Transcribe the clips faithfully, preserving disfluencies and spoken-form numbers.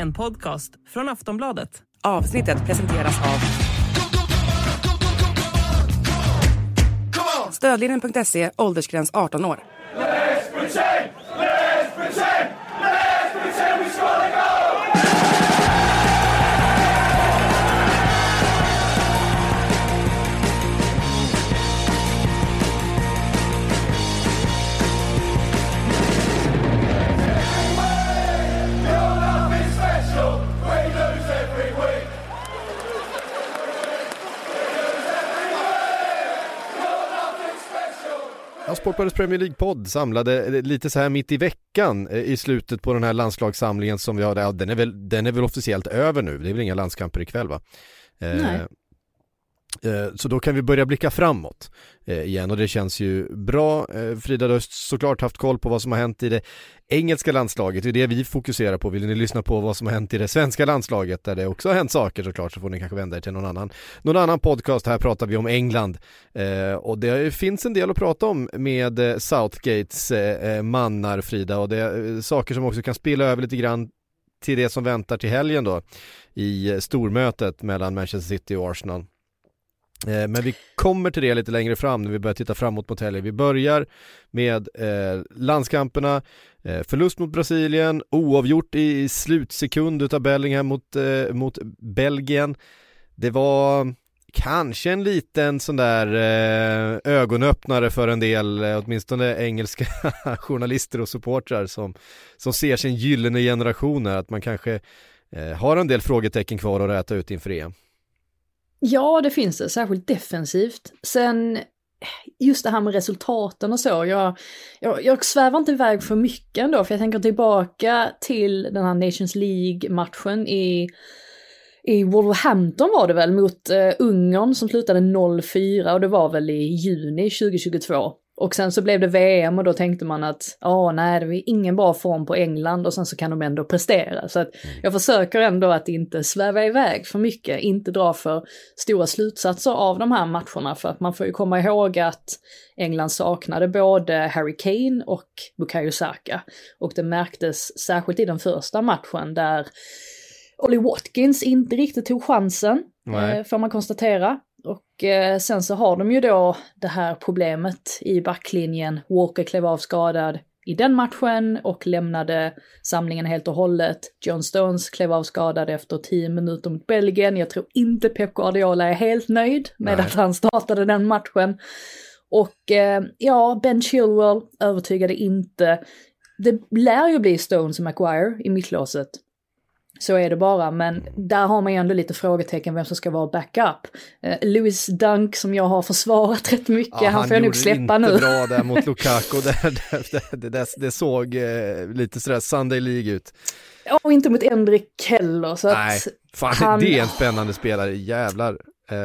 En podcast från Aftonbladet. Avsnittet presenteras av Stödlinjen punkt se, åldersgräns arton år. Sportbladets Premier League-podd samlade lite så här mitt i veckan i slutet på den här landslagssamlingen som vi har. Ja, den är väl, den är väl officiellt över nu. Det är väl inga landskamper ikväll, va? Nej. Eh, så då kan vi börja blicka framåt eh, igen, och det känns ju bra. Eh, Frida, du har såklart haft koll på vad som har hänt i det engelska landslaget. Det är det vi fokuserar på. Vill ni lyssna på vad som har hänt i det svenska landslaget där det också har hänt saker, såklart, så får ni kanske vända er till någon annan någon annan podcast. Här pratar vi om England eh, och det finns en del att prata om med eh, Southgates eh, mannar, Frida, och det är eh, saker som också kan spilla över lite grann till det som väntar till helgen då i eh, stormötet mellan Manchester City och Arsenal. Men vi kommer till det lite längre fram när vi börjar titta framåt mot helgen. Vi börjar med eh, landskamperna, eh, förlust mot Brasilien, oavgjort i slutsekund utav Bellingham mot, eh, mot Belgien. Det var kanske en liten sån där eh, ögonöppnare för en del, eh, åtminstone engelska journalister och supportrar som, som ser sin gyllene generationer, att man kanske eh, har en del frågetecken kvar att räta ut inför E M. Ja, det finns det, särskilt defensivt. Sen just det här med resultaten och så, jag, jag, jag svävar inte iväg för mycket ändå, för jag tänker tillbaka till den här Nations League-matchen i, i Wolverhampton var det väl, mot uh, Ungern som slutade noll fyra, och det var väl i juni tjugohundratjugotvå. Och sen så blev det V M och då tänkte man att ja, nej, det är ingen bra form på England, och sen så kan de ändå prestera. Så att jag försöker ändå att inte sväva iväg för mycket, inte dra för stora slutsatser av de här matcherna, för att man får ju komma ihåg att England saknade både Harry Kane och Bukayo Saka. Och det märktes särskilt i den första matchen där Ollie Watkins inte riktigt tog chansen, eh, får man konstatera. Och eh, sen så har de ju då det här problemet i backlinjen. Walker klev av skadad i den matchen och lämnade samlingen helt och hållet. John Stones klev av skadad efter tio minuter mot Belgien. Jag tror inte Pep Guardiola är helt nöjd med Nej. att han startade den matchen. Och eh, ja, Ben Chilwell övertygade inte. Det lär ju bli Stones och Maguire i mittlåset. Så är det bara, men där har man ju ändå lite frågetecken vem som ska vara backup. Eh, Lewis Dunk, som jag har försvarat rätt mycket, ja, han, han får jag nog släppa nu. Han gjorde inte bra där mot Lukaku, det, det, det, det, det såg eh, lite sådär Sunday League ut. Ja, och inte mot Endrick heller. Så Nej, att fan, han, det är en spännande spelare, jävlar.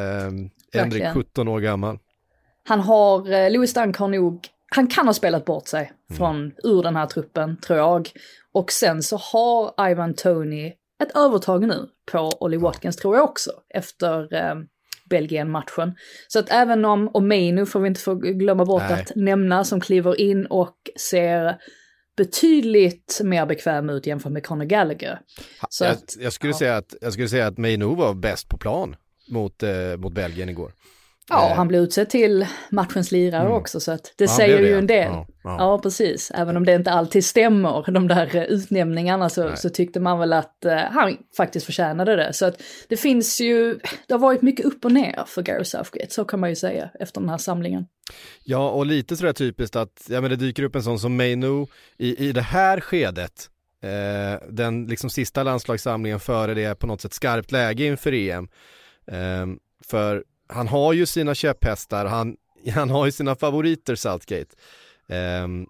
Eh, Endrick sjutton år gammal. Han har, eh, Lewis Dunk har nog, han kan ha spelat bort sig mm. från ur den här truppen, tror jag. Och sen så har Ivan Toney ett övertag nu på Ollie Watkins, tror jag också, efter eh, Belgien-matchen. Så att även om, och Mainu får vi inte få glömma bort Nej. att nämna, som kliver in och ser betydligt mer bekväm ut jämfört med Conor Gallagher. Så jag, att, jag, skulle ja. säga att, jag skulle säga att Mainu var bäst på plan mot, eh, mot Belgien igår. Ja, han blev utsedd till matchens lirare mm. också, så att det ja, säger ju det. en del. Ja, ja. ja, precis. Även om det inte alltid stämmer, de där utnämningarna, så, så tyckte man väl att uh, han faktiskt förtjänade det. Så att det finns ju, det har varit mycket upp och ner för Gareth Southgate, så kan man ju säga, efter den här samlingen. Ja, och lite sådär typiskt att ja, men det dyker upp en sån som Mainu i, i det här skedet. Eh, den liksom sista landslagssamlingen före det på något sätt skarpt läge inför E M. Eh, för han har ju sina käpphästar, han, han har ju sina favoriter, Southgate. Um,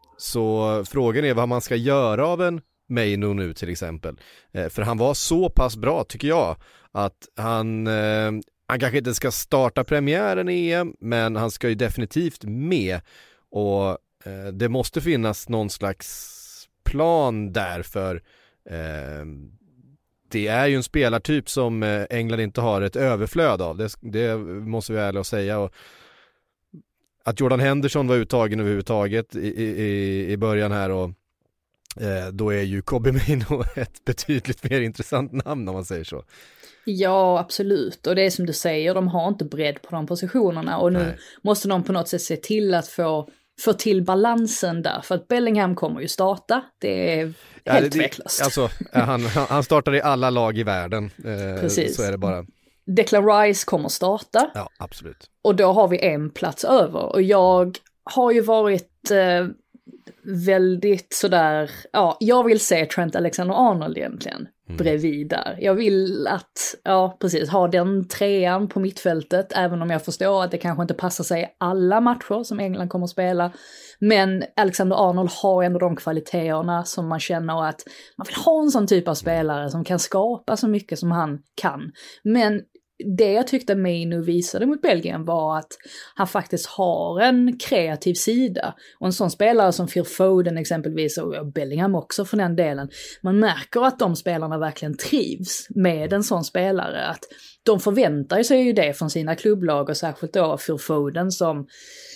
så frågan är vad man ska göra av en Mainu nu till exempel. Uh, för han var så pass bra, tycker jag, att han, uh, han kanske inte ska starta premiären i E M, men han ska ju definitivt med. Och uh, det måste finnas någon slags plan där, för uh, det är ju en spelartyp som England inte har ett överflöd av. Det, det måste vi ärligt säga. Och att Jordan Henderson var uttagen överhuvudtaget i, i, i början här, och eh, då är ju Kobbie Mainoo ett betydligt mer intressant namn om man säger så. Ja, absolut. Och det är som du säger, de har inte bredd på de positionerna. Och nu Nej. måste de på något sätt se till att få, få till balansen där. För att Bellingham kommer ju starta. Det är ja, helt det, tveklöst. Alltså, han, han startar i alla lag i världen. Eh, Precis. Så är det bara. Declan Rice kommer starta. Ja, absolut. Och då har vi en plats över. Och jag har ju varit eh, väldigt sådär, ja, jag vill se Trent Alexander-Arnold egentligen mm. bredvid där. Jag vill att, ja precis, ha den trean på mittfältet, även om jag förstår att det kanske inte passar sig alla matcher som England kommer att spela. Men Alexander-Arnold har ändå de kvaliteterna som man känner att man vill ha en sån typ av spelare som kan skapa så mycket som han kan. Men det jag tyckte Mainoo visade mot Belgien var att han faktiskt har en kreativ sida. Och en sån spelare som Phil Foden exempelvis, och Bellingham också för den delen. Man märker att de spelarna verkligen trivs med en sån spelare. Att de förväntar sig ju det från sina klubblag, och särskilt då Phil Foden som,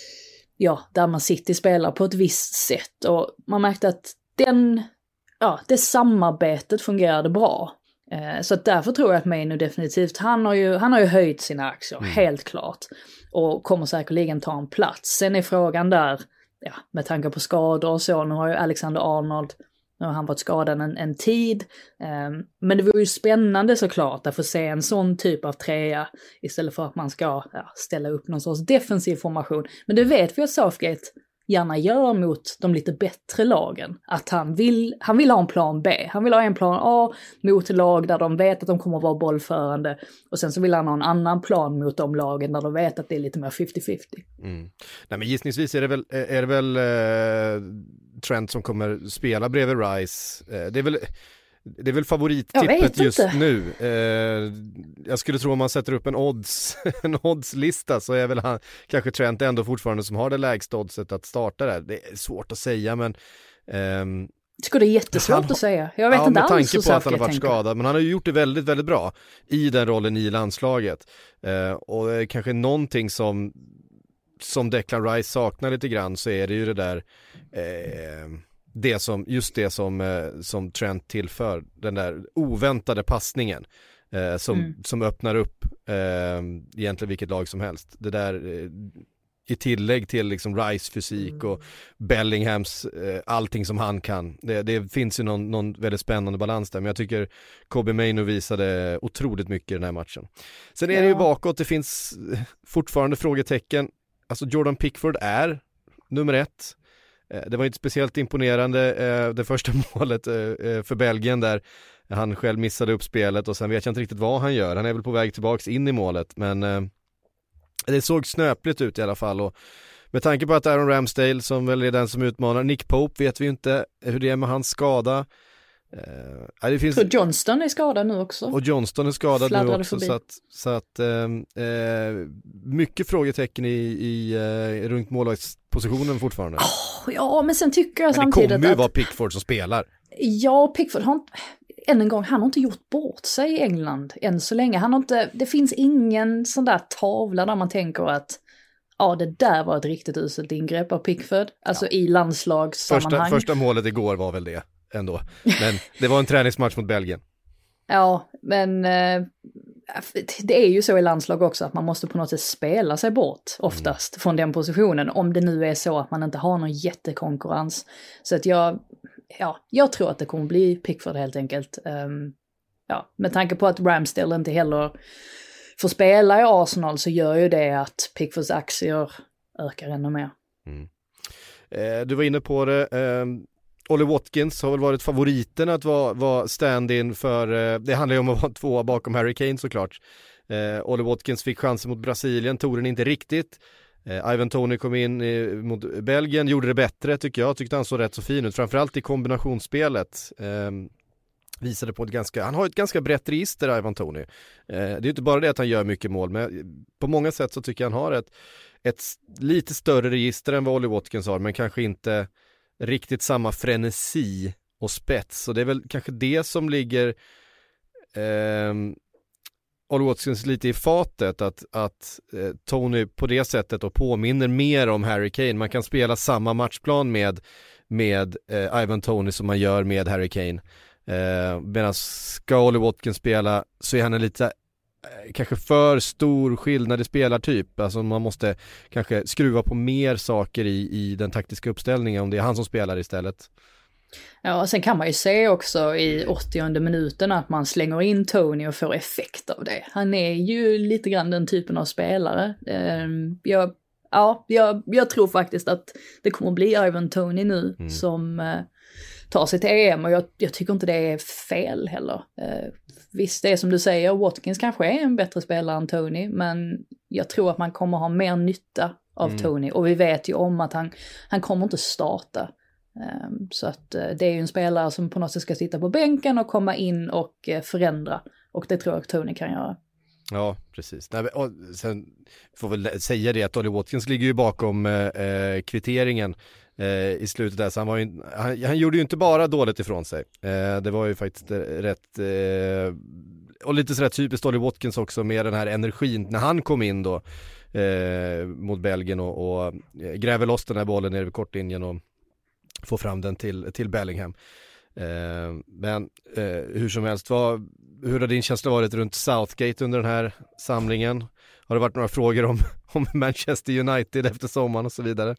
ja, där man City spelar på ett visst sätt. Och man märkte att den, ja, det samarbetet fungerade bra. Så att därför tror jag att Mainoo definitivt, han har ju, han har ju höjt sina aktier, mm. helt klart. Och kommer säkerligen ta en plats. Sen är frågan där, ja, med tanke på skador och så, nu har ju Alexander-Arnold, nu har han varit skadad en, en tid. Um, men det vore ju spännande såklart att få se en sån typ av trea istället för att man ska ja, ställa upp någon sorts defensiv formation. Men det vet vi att Southgate gärna gör mot de lite bättre lagen. Att han vill, han vill ha en plan B. Han vill ha en plan A mot lag där de vet att de kommer att vara bollförande. Och sen så vill han ha en annan plan mot de lagen där de vet att det är lite mer fifty fifty. Mm. Nej, men gissningsvis är det väl, är det väl eh, Trent som kommer spela bredvid Rice. Eh, det är väl... Det är väl favorittippet just nu. Eh, jag skulle tro om man sätter upp en odds en oddslista så är väl han kanske Trent ändå fortfarande som har det lägsta oddset att starta där. Det är svårt att säga, men ehm, det skulle det jättesvårt han, att säga. Jag vet ja, inte alls alls så. Med tanke på att han har varit skadad, men han har ju gjort det väldigt väldigt bra i den rollen i landslaget. Eh, och det är kanske någonting som som Declan Rice saknar lite grann, så är det ju det där eh, det som, just det som, eh, som Trent tillför, den där oväntade passningen eh, som, mm. som öppnar upp eh, egentligen vilket lag som helst. Det där eh, i tillägg till liksom Rice fysik mm. och Bellinghams eh, allting som han kan. Det, det finns ju någon, någon väldigt spännande balans där, men jag tycker Kobbie Mainoo visade otroligt mycket i den här matchen. Sen är ja. det ju bakåt, det finns fortfarande frågetecken. Alltså Jordan Pickford är nummer ett. Det var inte speciellt imponerande det första målet för Belgien där han själv missade upp spelet, och sen vet jag inte riktigt vad han gör. Han är väl på väg tillbaks in i målet, men det såg snöpligt ut i alla fall. Och med tanke på att Aaron Ramsdale, som väl är den som utmanar Nick Pope, vet vi inte hur det är med hans skada. Uh, det finns... Så Johnston är skadad nu också. Och Johnston är skadad Fladdrade nu också förbi. så att, så att uh, uh, mycket frågetecken i, i uh, runt målvaktspositionen fortfarande. Oh, ja, men sen tycker jag men samtidigt det kommer ju att... vara Pickford som spelar. Ja, Pickford har inte... Än en gång, han har inte gjort bort sig i England än så länge. Han har inte... Det finns ingen sån där tavla där man tänker att ja, det där var ett riktigt uselt ingrepp av Pickford. Alltså ja. i landslagssammanhang. Första, första målet igår var väl det ändå. Men det var en träningsmatch mot Belgien. Ja, men eh, det är ju så i landslag också att man måste på något sätt spela sig bort oftast mm. från den positionen. Om det nu är så att man inte har någon jättekonkurrens. Så att jag, ja, jag tror att det kommer bli Pickford helt enkelt. Um, ja, med tanke på att Ramsdale inte heller får spela i Arsenal, så gör ju det att Pickfords aktier ökar ännu mer. Mm. Eh, du var inne på det. Eh, Ollie Watkins har väl varit favoriten att vara, vara stand-in för, eh, det handlar ju om att vara tvåa bakom Harry Kane såklart. Eh, Ollie Watkins fick chansen mot Brasilien, tog den inte riktigt. Eh, Ivan Toney kom in i, mot Belgien, gjorde det bättre tycker jag. Tyckte han såg rätt så fin ut, framförallt i kombinationsspelet. Eh, visade på ett ganska, han har ett ganska brett register, Ivan Toney. Eh, det är ju inte bara det att han gör mycket mål, men på många sätt så tycker jag han har ett, ett lite större register än vad Ollie Watkins har, men kanske inte riktigt samma frenesi och spets. Så det är väl kanske det som ligger eh, Ollie Watkins lite i fatet att, att eh, Tony på det sättet och påminner mer om Harry Kane. Man kan spela samma matchplan med, med eh, Ivan Toney som man gör med Harry Kane. Eh, medan ska Ollie Watkins spela så är han en lite eh, kanske för stor skillnad i spelartyp. Alltså man måste kanske skruva på mer saker i, i den taktiska uppställningen om det är han som spelar istället. Ja, och sen kan man ju se också i åttionde minuten att man slänger in Tony och får effekt av det. Han är ju lite grann den typen av spelare. Jag, ja, jag, jag tror faktiskt att det kommer bli Ivan Toney nu mm. som eh, tar sig till E M, och jag, jag tycker inte det är fel heller. Eh, visst, det är som du säger, Watkins kanske är en bättre spelare än Tony, men jag tror att man kommer ha mer nytta av mm. Tony, och vi vet ju om att han, han kommer inte starta. Så att det är ju en spelare som på något sätt ska sitta på bänken och komma in och förändra. Och det tror jag att Tony kan göra. Ja, precis. Nej, och sen får väl säga det att Ollie Watkins ligger ju bakom eh, kvitteringen eh, i slutet där. Så han, var ju, han, han gjorde ju inte bara dåligt ifrån sig. Eh, det var ju faktiskt rätt... Eh, och lite sådär typiskt Ollie Watkins också med den här energin när han kom in då eh, mot Belgien och, och gräver loss den här bollen nere vid kortlinjen och få fram den till, till Bellingham. Eh, men eh, hur som helst, vad, hur har din känsla varit runt Southgate under den här samlingen? Har det varit några frågor om, om Manchester United efter sommaren och så vidare?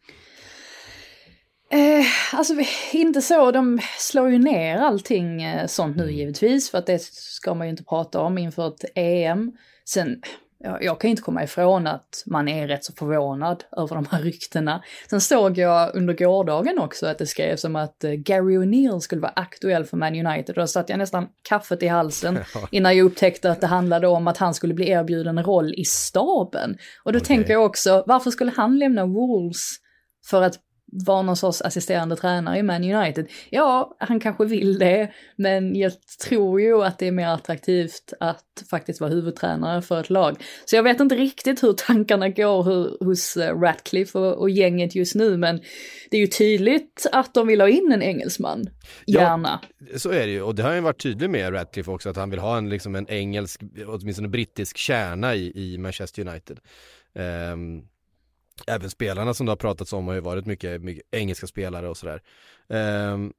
Eh, alltså inte så, de slår ju ner allting eh, sånt nu givetvis, för att det ska man ju inte prata om inför ett E M. Sen... Jag, jag kan inte komma ifrån att man är rätt så förvånad över de här ryktena. Sen såg jag under gårdagen också att det skrevs om att Gary O'Neill skulle vara aktuell för Man United. Och då satt jag nästan kaffet i halsen innan jag upptäckte att det handlade om att han skulle bli erbjuden en roll i staben. Och då okay. tänker jag också, varför skulle han lämna Wolves för att var någon sorts assisterande tränare i Man United? Ja, han kanske vill det, men jag tror ju att det är mer attraktivt att faktiskt vara huvudtränare för ett lag. Så jag vet inte riktigt hur tankarna går hur, hos Ratcliffe och, och gänget just nu, men det är ju tydligt att de vill ha in en engelsman. Gärna. Ja, så är det ju, och det har ju varit tydligt med Ratcliffe också, att han vill ha en, liksom en engelsk, åtminstone brittisk kärna i, i Manchester United. Um, Även spelarna som det har pratats om har ju varit mycket, mycket engelska spelare och sådär. Um,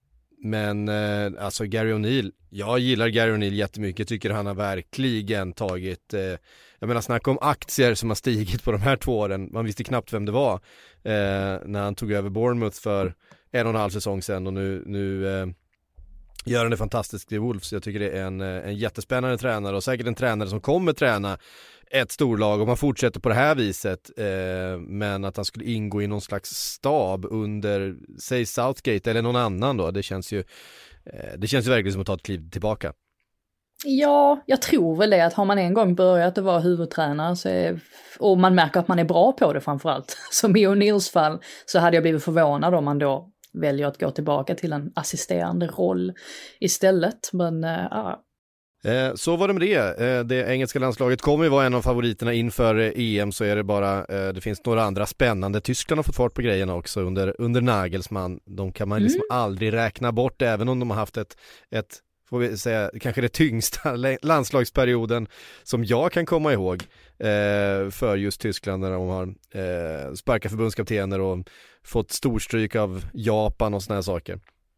men uh, alltså Gary O'Neill, jag gillar Gary O'Neill jättemycket. Tycker han har verkligen tagit, uh, jag menar snacka om aktier som har stigit på de här två åren. Man visste knappt vem det var uh, när han tog över Bournemouth för en och en halv säsong sedan. Och nu, nu uh, gör han det fantastiskt i Wolves. Jag tycker det är en, en jättespännande tränare, och säkert en tränare som kommer träna ett storlag om man fortsätter på det här viset, eh, men att han skulle ingå i någon slags stab under, säg Southgate eller någon annan då, det känns ju eh, det känns ju verkligen som att ta ett kliv tillbaka. Ja, jag tror väl det, att har man en gång börjat att vara huvudtränare så är, och man märker att man är bra på det framförallt, som i O'Neills fall, så hade jag blivit förvånad om man då väljer att gå tillbaka till en assisterande roll istället, men eh, ja. Eh, så var det med det. Eh, det engelska landslaget kommer ju vara en av favoriterna inför eh, E M, så är det bara, eh, det finns några andra spännande. Tyskland har fått fart på grejerna också under, under Nagelsmann. De kan man liksom mm. aldrig räkna bort, även om de har haft ett, ett får vi säga, kanske det tyngsta landslagsperioden som jag kan komma ihåg eh, för just Tyskland, när de har eh, sparkat förbundskaptener och fått storstryk av Japan och såna här saker.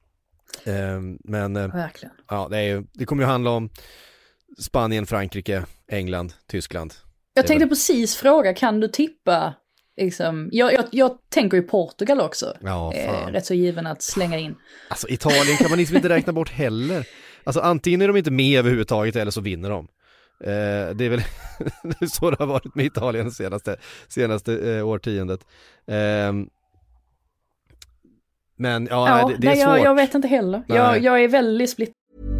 Eh, men eh, verkligen. Ja, det, är, det kommer ju handla om Spanien, Frankrike, England, Tyskland. Jag tänkte precis fråga, kan du tippa liksom, jag, jag, jag tänker ju Portugal också. Ja, eh, rätt så given att slänga in. Alltså Italien kan man liksom inte räkna bort heller. Alltså antingen är de inte med överhuvudtaget eller så vinner de. Eh, det är väl så det har varit med Italien senaste, senaste eh, årtiondet. Eh, Men ja, ja det, det är nej, svårt. Jag, jag vet inte heller. Jag, jag är väldigt splitt.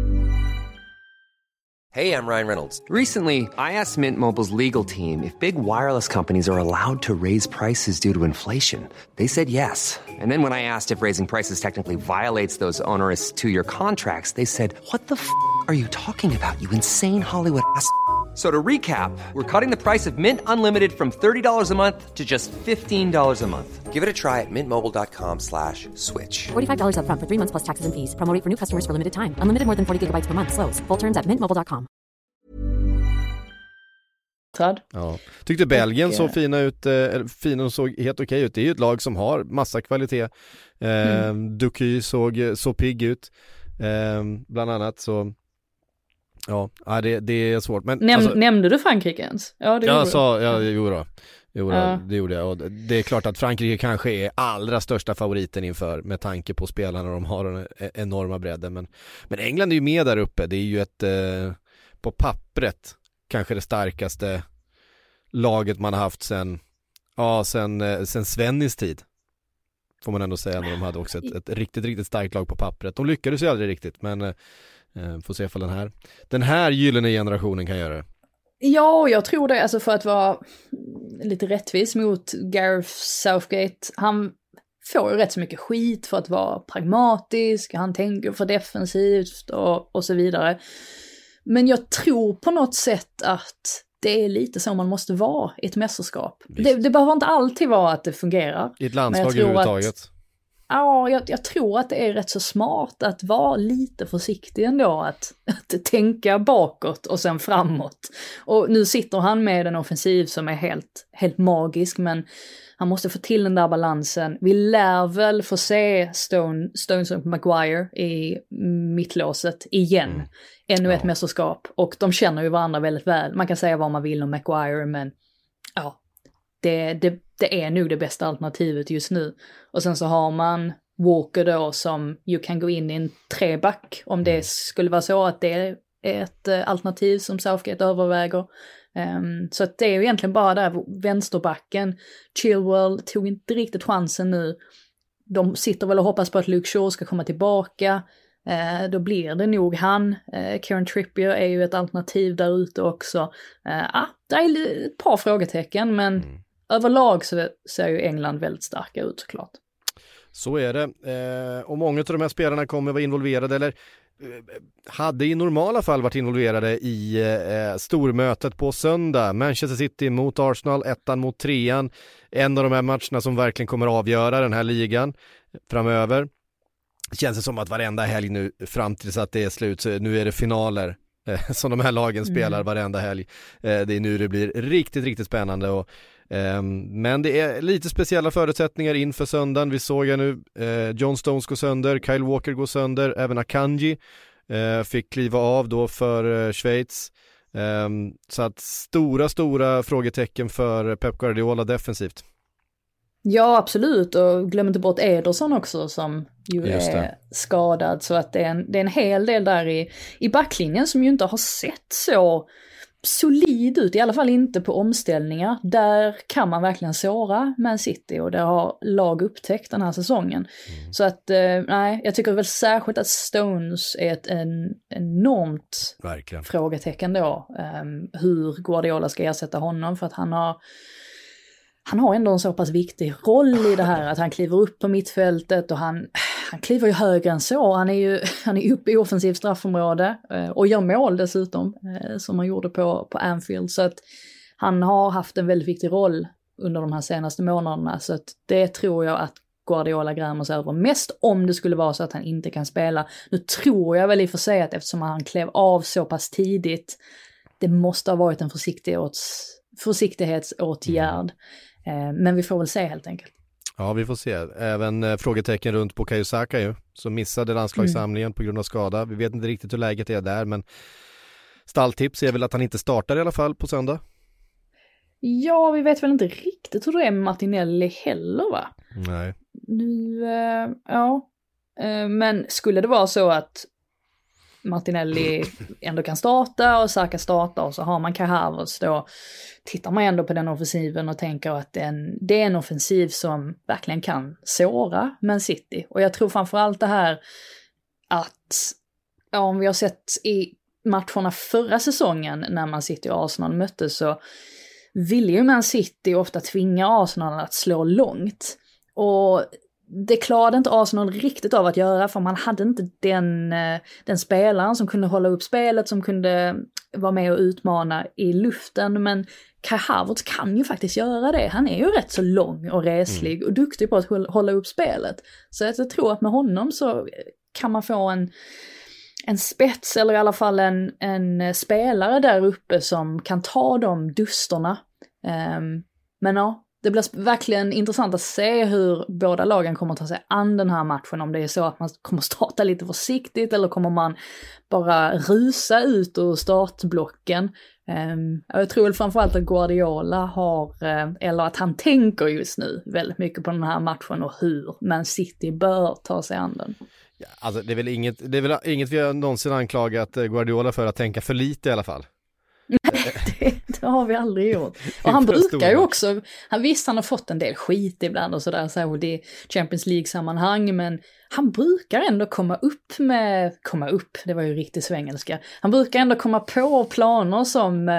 Hey, I'm Ryan Reynolds. Recently, I asked Mint Mobile's legal team if big wireless companies are allowed to raise prices due to inflation. They said yes. And then when I asked if raising prices technically violates those onerous two-year contracts, they said, what the f*** are you talking about, you insane Hollywood ass f- So to recap, we're cutting the price of Mint Unlimited from thirty dollars a month to just fifteen dollars a month. Give it a try at mintmobile.com slash switch. forty-five dollars up front for three months plus taxes and fees. Promo rate for new customers for limited time. Unlimited more than forty gigabytes per month slows. Full terms at mint mobile dot com. förbättrad. Ja. Tyckte Belgien och, såg fina ut, eh, fina och såg helt okej ut. Det är ju ett lag som har massa kvalitet. Eh, mm. Duky såg så pigg ut. Eh, bland annat så ja, det, det är svårt. Men, Näm- alltså, nämnde du Frankrike ens? Ja, det jag sa, ja, jo då. Jo, ja. det gjorde jag. Och det är klart att Frankrike kanske är allra största favoriten inför med tanke på spelarna de har den enorma bredden. Men, men England är ju med där uppe. Det är ju ett eh, på pappret kanske det starkaste laget man har haft sen, ja, sen, sen Svennis tid. Får man ändå säga, när de hade också ett, ett riktigt, riktigt starkt lag på pappret. De lyckades ju aldrig riktigt, men eh, får se ifall den här den här gyllene generationen kan göra det. Ja, jag tror det, alltså för att vara lite rättvis mot Gareth Southgate. Han får ju rätt så mycket skit för att vara pragmatisk, han tänker för defensivt och, och så vidare. Men jag tror på något sätt att det är lite så man måste vara i ett mästerskap. Det, det behöver inte alltid vara att det fungerar. I ett landslag överhuvudtaget. Att, ja, jag, jag tror att det är rätt så smart att vara lite försiktig ändå. Att, att tänka bakåt och sen framåt. Och nu sitter han med en offensiv som är helt, helt magisk, men han måste få till den där balansen. Vi lär väl få se Stone, Stones och Maguire i mittlåset igen. Mm. Ännu ett ja. mästerskap. Och de känner ju varandra väldigt väl. Man kan säga vad man vill om Maguire, men ja, det, det, det är nog det bästa alternativet just nu. Och sen så har man Walker då som ju kan gå in i en treback om det skulle vara så att det är ett alternativ som Southgate överväger. Um, så att det är ju egentligen bara där vänsterbacken. Chilwell tog inte riktigt chansen nu. De sitter väl och hoppas på att Luke Shaw ska komma tillbaka. Uh, då blir det nog han. Uh, Kieran Trippier är ju ett alternativ där ute också. Uh, ah, det är ett par frågetecken, men mm. överlag så ser ju England väldigt starka ut såklart. Så är det. Uh, och många av de här spelarna kommer vara involverade eller hade i normala fall varit involverade i eh, stormötet på söndag. Manchester City mot Arsenal, ettan mot trean. En av de här matcherna som verkligen kommer avgöra den här ligan framöver. Känns det som att varenda helg nu fram tills att det är slut, så nu är det finaler eh, som de här lagen spelar varenda helg. Eh, det är nu det blir riktigt, riktigt spännande och Um, men det är lite speciella förutsättningar inför söndagen. Vi såg ju nu uh, John Stones gå sönder, Kyle Walker gå sönder, även Akanji uh, fick kliva av då för uh, Schweiz. Um, så att stora, stora frågetecken för Pep Guardiola defensivt. Ja, absolut, och glöm inte bort Ederson också som ju är skadad, så att det är en, det är en hel del där i, i backlinjen som ju inte har sett så solid ut, i alla fall inte på omställningar. Där kan man verkligen såra Man City och det har lag upptäckt den här säsongen. Mm. Så att, eh, nej, jag tycker väl särskilt att Stones är ett en, enormt verkligen. frågetecken då. Um, hur Guardiola ska ersätta honom, för att han har han har ändå en så pass viktig roll i det här, att han kliver upp på mittfältet och han, han kliver ju högre än så. Han är ju han är uppe i offensiv straffområde och gör mål dessutom, som han gjorde på, på Anfield. Så att han har haft en väldigt viktig roll under de här senaste månaderna. Så att det tror jag att Guardiola grämer sig över mest, om det skulle vara så att han inte kan spela. Nu tror jag väl i och för sig att eftersom han klev av så pass tidigt, det måste ha varit en försiktighets, försiktighetsåtgärd. Men vi får väl se helt enkelt. Ja, vi får se. Även eh, frågetecken runt på Bukayo Saka ju, som missade landslagssamlingen mm. på grund av skada. Vi vet inte riktigt hur läget är där, men stalltips är väl att han inte startar i alla fall på söndag. Ja, vi vet väl inte riktigt hur det är med Martinelli heller, va? Nej. Nu, äh, ja. Äh, men skulle det vara så att Martinelli ändå kan starta och Saka starta och så har man Kai Havertz, då tittar man ändå på den offensiven och tänker att det är en, det är en offensiv som verkligen kan såra Man City. Och jag tror framförallt det här att, ja, om vi har sett i matcherna förra säsongen när Man City och Arsenal möttes, så ville ju Man City ofta tvinga Arsenal att slå långt. Och det klarade inte Arsenal riktigt av att göra, för man hade inte den, den spelaren som kunde hålla upp spelet, som kunde vara med och utmana i luften. Men Kai Havertz kan ju faktiskt göra det. Han är ju rätt så lång och reslig mm. och duktig på att hålla upp spelet. Så jag tror att med honom så kan man få en, en spets eller i alla fall en, en spelare där uppe som kan ta de dusterna. Um, men ja, det blir verkligen intressant att se hur båda lagen kommer att ta sig an den här matchen. Om det är så att man kommer starta lite försiktigt eller kommer man bara rusa ut ur startblocken. Um, jag tror framförallt att Guardiola har, uh, eller att han tänker just nu väldigt mycket på den här matchen och hur Man City bör ta sig an den. Ja, alltså det är väl inget, det är väl inget vi har någonsin anklagat Guardiola för att tänka för lite i alla fall. det, det har vi aldrig gjort. Och han brukar ju också, han visst han har fått en del skit ibland och sådär, särskilt i Champions League-sammanhang, men han brukar ändå komma upp med, komma upp, det var ju riktigt svengelska, han brukar ändå komma på planer som,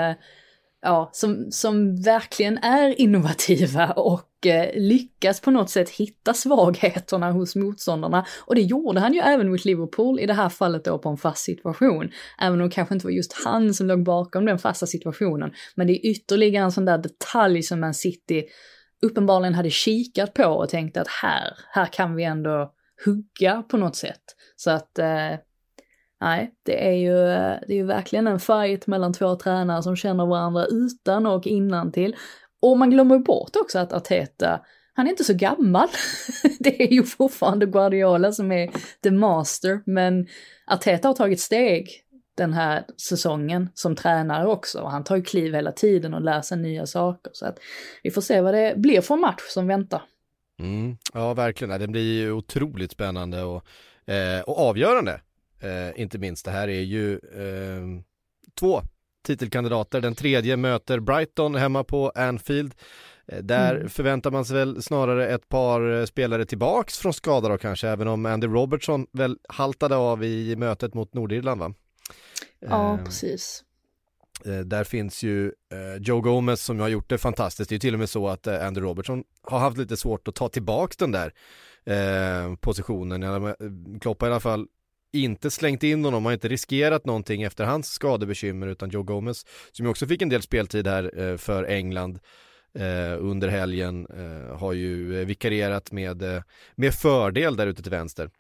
ja, som, som verkligen är innovativa och eh, lyckas på något sätt hitta svagheterna hos motståndarna. Och det gjorde han ju även mot Liverpool i det här fallet då på en fast situation. Även om det kanske inte var just han som låg bakom den fasta situationen. Men det är ytterligare en sån där detalj som Man City uppenbarligen hade kikat på och tänkt att här, här kan vi ändå hugga på något sätt. Så att... Eh, Nej, det är ju det är ju verkligen en fight mellan två tränare som känner varandra utan och innantill. Och man glömmer bort också att Arteta, han är inte så gammal. Det är ju fortfarande Guardiola som är the master, men Arteta har tagit steg den här säsongen som tränare också. Och han tar ju kliv hela tiden och lär sig nya saker. Så att vi får se vad det blir för match som väntar. Mm, ja, verkligen. Det blir ju otroligt spännande och, eh, och avgörande. Eh, inte minst, det här är ju eh, två titelkandidater. Den tredje möter Brighton hemma på Anfield. Eh, där mm. förväntar man sig väl snarare ett par spelare tillbaks från skador och kanske, även om Andy Robertson väl haltade av i mötet mot Nordirland, va? Ja, eh, precis. Eh, där finns ju eh, Joe Gomez som har gjort det fantastiskt. Det är till och med så att eh, Andy Robertson har haft lite svårt att ta tillbaks den där eh, positionen. Klopp i alla fall inte slängt in honom, har inte riskerat någonting efter hans skadebekymmer, utan Joe Gomez, som också fick en del speltid här eh, för England eh, under helgen, eh, har ju vikarierat med, eh, med fördel där ute till vänster.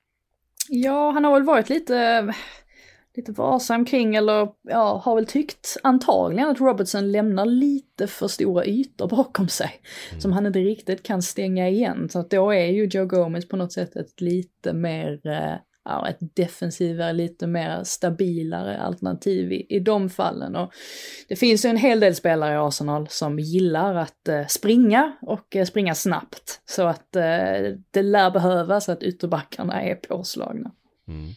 Ja, han har väl varit lite, lite varsam kring, eller ja, har väl tyckt antagligen att Robertson lämnar lite för stora ytor bakom sig mm. som han inte riktigt kan stänga igen. Så att då är ju Joe Gomez på något sätt ett lite mer... Eh, Ja, ett defensivare, lite mer stabilare alternativ i, i de fallen. Och det finns ju en hel del spelare i Arsenal som gillar att eh, springa och eh, springa snabbt. Så att eh, det lär behövas att ytterbackarna är påslagna. Mm.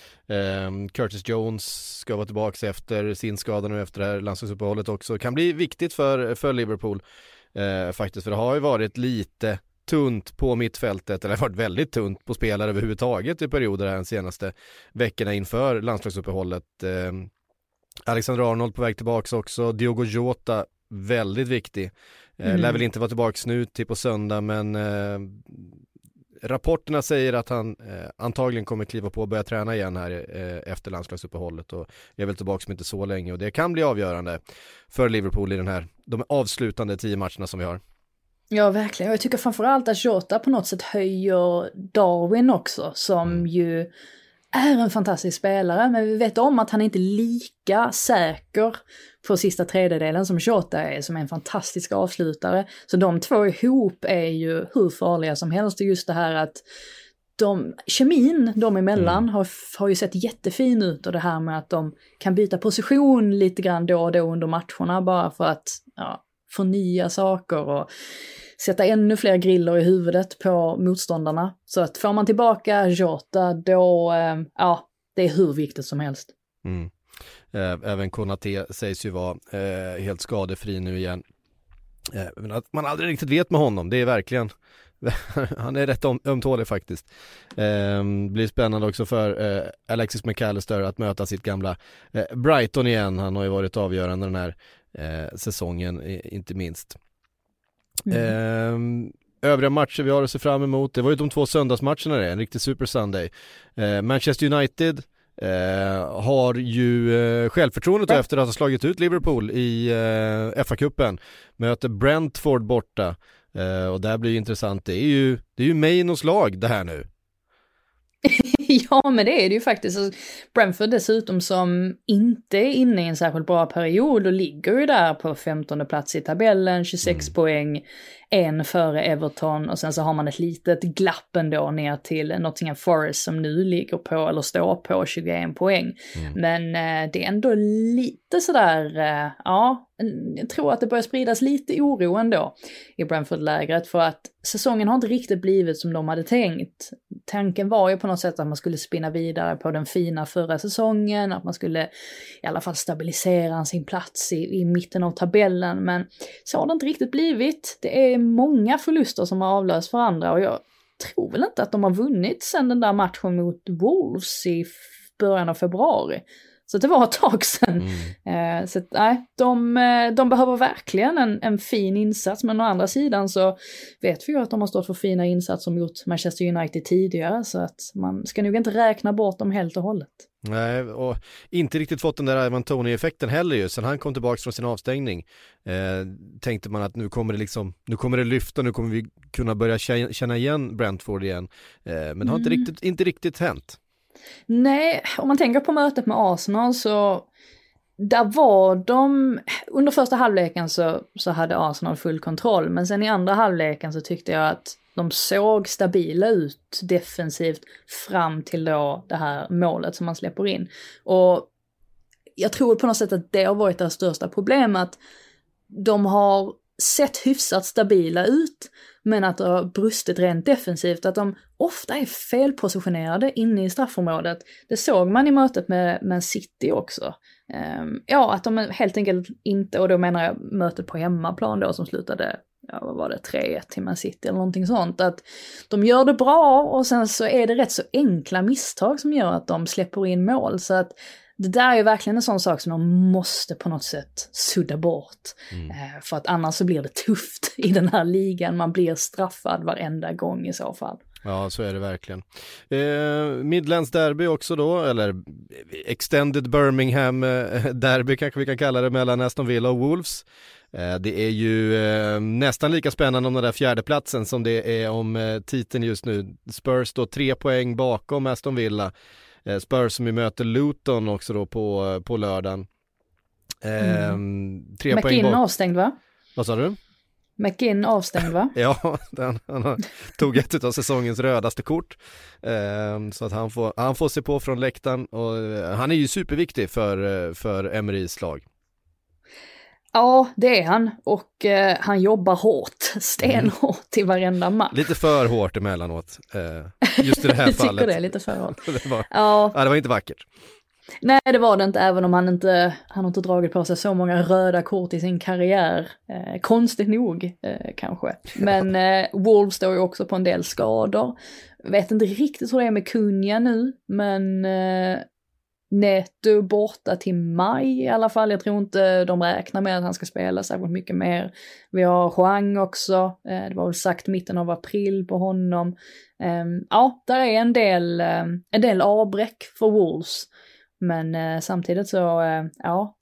Um, Curtis Jones ska vara tillbaka efter sin skada nu efter det här landslagsuppehållet också. Kan bli viktigt för, för Liverpool uh, faktiskt, för det har ju varit lite tunt på mittfältet, eller varit väldigt tunt på spelare överhuvudtaget i perioder här de senaste veckorna inför landslagsuppehållet. Eh, Alexander Arnold på väg tillbaka också, Diogo Jota väldigt viktig. Eh, mm. Lär väl inte vara tillbaka nu till på söndag, men eh, rapporterna säger att han eh, antagligen kommer kliva på och börja träna igen här eh, efter landslagsuppehållet, och är väl tillbaka som inte så länge, och det kan bli avgörande för Liverpool i den här, de avslutande tio matcherna som vi har. Ja, verkligen. Jag tycker framförallt att Jota på något sätt höjer Darwin också, som mm. ju är en fantastisk spelare, men vi vet om att han inte är lika säker på sista tredjedelen som Jota är, som är en fantastisk avslutare. Så de två ihop är ju hur farliga som helst. Och just det här att de, kemin de emellan mm. har, har ju sett jättefin ut, och det här med att de kan byta position lite grann då och då under matcherna bara för att ja, förnya saker och sätta ännu fler griller i huvudet på motståndarna. Så att får man tillbaka Jota, då, eh, ja, det är hur viktigt som helst. Mm. Även Konaté sägs ju vara eh, helt skadefri nu igen. Eh, men att man aldrig riktigt vet med honom, det är verkligen, han är rätt om, ömtålig faktiskt. Eh, blir spännande också för eh, Alexis McAllister att möta sitt gamla eh, Brighton igen. Han har ju varit avgörande den här eh, säsongen, inte minst. Mm. Eh, övriga matcher vi har att se fram emot, det var ju de två söndagsmatcherna, det en riktig Super Sunday. eh, Manchester United eh, har ju eh, självförtroendet ja. efter att ha slagit ut Liverpool i eh, F A-cupen, möter Brentford borta, eh, och där blir det intressant. Det är ju, det är ju Mainos lag det här nu. Ja, men det är det ju faktiskt. Brentford dessutom som inte är inne i en särskilt bra period och ligger ju där på femtonde plats i tabellen, tjugosex mm. poäng, en före Everton och sen så har man ett litet glapp ändå ner till Nottingham Forest som nu ligger på, eller står på tjugoen poäng. Mm. Men eh, det är ändå lite sådär, eh, ja, jag tror att det börjar spridas lite oro ändå i Brentford-lägret för att säsongen har inte riktigt blivit som de hade tänkt. Tanken var ju på något sätt att man skulle spinna vidare på den fina förra säsongen, att man skulle i alla fall stabilisera sin plats i, i mitten av tabellen, men så har det inte riktigt blivit. Det är många förluster som har avlöst varandra och jag tror väl inte att de har vunnit sedan den där matchen mot Wolves i början av februari. Så det var ett tag sedan. Mm. Eh, så nej, de, de behöver verkligen en, en fin insats. Men å andra sidan så vet vi ju att de har stått för fina insatser mot Manchester United tidigare. Så att man ska nog inte räkna bort dem helt och hållet. Nej, och inte riktigt fått den där Ivan Toney-effekten heller ju. Sen han kom tillbaka från sin avstängning eh, tänkte man att nu kommer det liksom, nu kommer det lyfta, nu kommer vi kunna börja känna igen Brentford igen. Eh, men det mm. har inte riktigt, inte riktigt hänt. Nej, om man tänker på mötet med Arsenal så där var de, under första halvleken så, så hade Arsenal full kontroll, men sen i andra halvleken så tyckte jag att de såg stabila ut defensivt fram till då det här målet som man släpper in. Och jag tror på något sätt att det har varit det största problemet, att de har sett hyfsat stabila ut men att det har brustit rent defensivt, att de ofta är felpositionerade inne i straffområdet. Det såg man i mötet med, med City också. Um, ja, att de helt enkelt inte, och då menar jag mötet på hemmaplan då som slutade, ja vad var det, tre ett till Man City eller någonting sånt, att de gör det bra och sen så är det rätt så enkla misstag som gör att de släpper in mål, så att det där är verkligen en sån sak som de måste på något sätt sudda bort. Mm. Eh, för att annars så blir det tufft i den här ligan. Man blir straffad varenda gång i så fall. Ja, så är det verkligen. Eh, Midlands derby också då, eller Extended Birmingham derby kanske vi kan kalla det, mellan Aston Villa och Wolves. Eh, det är ju eh, nästan lika spännande om den där fjärdeplatsen som det är om eh, titeln just nu. Spurs då tre poäng bakom Aston Villa. Spurs som vi möter Luton också då på, på lördagen. Eh, mm. tre McGinn poäng avstängd va? Vad sa du? McGinn avstängd va? Ja, den, han tog ett av säsongens rödaste kort. Eh, så att han får, han får se på från läktaren. Och, eh, han är ju superviktig för, för Emerys lag. Ja, det är han. Och eh, han jobbar hårt, stenhårt i varenda match. Lite för hårt emellanåt, eh, just i det här jag fallet. tycker det är lite för hårt. det, var, ja. ja, det var inte vackert. Nej, det var det inte, även om han inte, han har inte dragit på sig så många röda kort i sin karriär. Eh, konstigt nog, eh, kanske. Men eh, Wolves står ju också på en del skador. Vet inte riktigt hur det är med Cunha nu, men... Eh, Neto borta till maj i alla fall. Jag tror inte de räknar med att han ska spela särskilt mycket mer. Vi har Hwang också. Det var väl sagt mitten av april på honom. Ja, där är en del, en del avbräck för Wolves. Men samtidigt så, ja,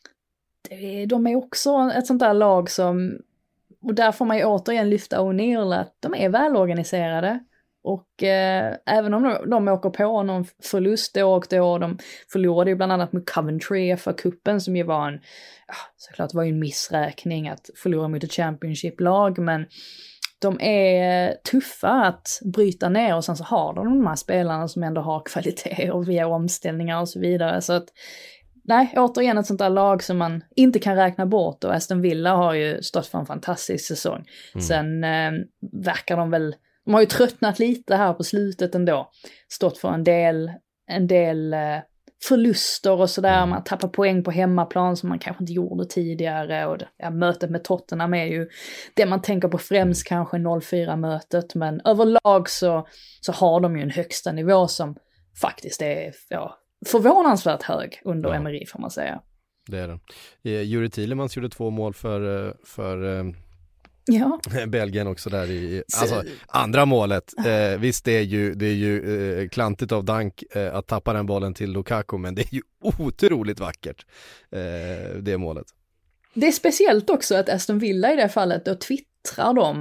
de är också ett sånt där lag som, och där får man ju återigen lyfta O'Neill, att de är välorganiserade. Och eh, även om de, de åker på någon förlust då och då, de förlorade ju bland annat med Coventry för kuppen som ju var en, ja, såklart var ju en missräkning att förlora mot ett Championship-lag, men de är tuffa att bryta ner, och sen så har de de här spelarna som ändå har kvalitet och via omställningar och så vidare, så att nej, återigen ett sånt där lag som man inte kan räkna bort, och Aston Villa har ju stått för en fantastisk säsong. Mm. Sen eh, verkar de väl, de har ju tröttnat lite här på slutet ändå. Stått för en del, en del eh, förluster och sådär. Man tappar poäng på hemmaplan som man kanske inte gjorde tidigare. Och det, ja, mötet med Tottenham är ju det man tänker på främst, kanske noll fyra mötet. Men överlag så, så har de ju en högsta nivå som faktiskt är, ja, förvånansvärt hög under ja. Emery, får man säga. Det är det. Juri Tielemans gjorde två mål för... för ja. Belgien också där i alltså, andra målet. Eh, visst, det är ju, det är ju eh, klantigt av Dunk eh, att tappa den bollen till Lukaku, men det är ju otroligt vackert, eh, det målet. Det är speciellt också att Aston Villa i det fallet, då twittrar de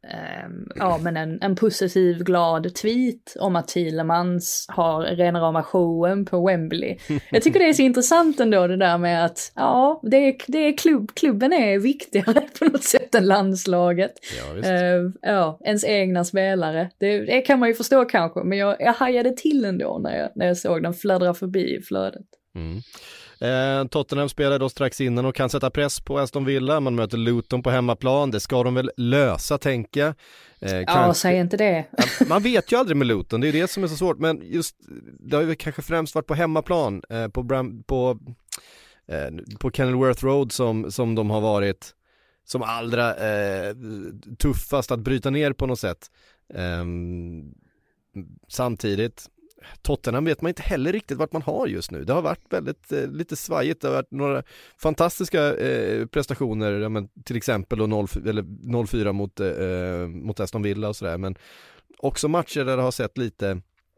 Um, ja, men en, en positiv, glad tweet om att Thielemans har rena rama showen på Wembley. Jag tycker det är så intressant ändå det där med att ja, det är, det är klubb, klubben är viktigare på något sätt än landslaget. Ja, uh, ja, ens egna spelare. Det, det kan man ju förstå kanske, men jag, jag hajade till ändå när jag, när jag såg den fladdra förbi i flödet. Mm. Eh, Tottenham spelar då strax innan och kan sätta press på Aston Villa. Man möter Luton på hemmaplan. Det ska de väl lösa, tänker jag. Eh, ja, kanske... säg inte det. Man vet ju aldrig med Luton, det är det som är så svårt. Men just, det har ju kanske främst varit på hemmaplan, eh, på, Bram, på, eh, på Kenilworth Road som, som de har varit som allra eh, tuffast att bryta ner på något sätt. Eh, samtidigt Tottenham vet man inte heller riktigt vart man har just nu. Det har varit väldigt eh, lite svajigt. Det har varit några fantastiska eh, prestationer, ja, men till exempel då noll, eller noll fyra mot, eh, mot Aston Villa och sådär. Men också matcher där det har sett lite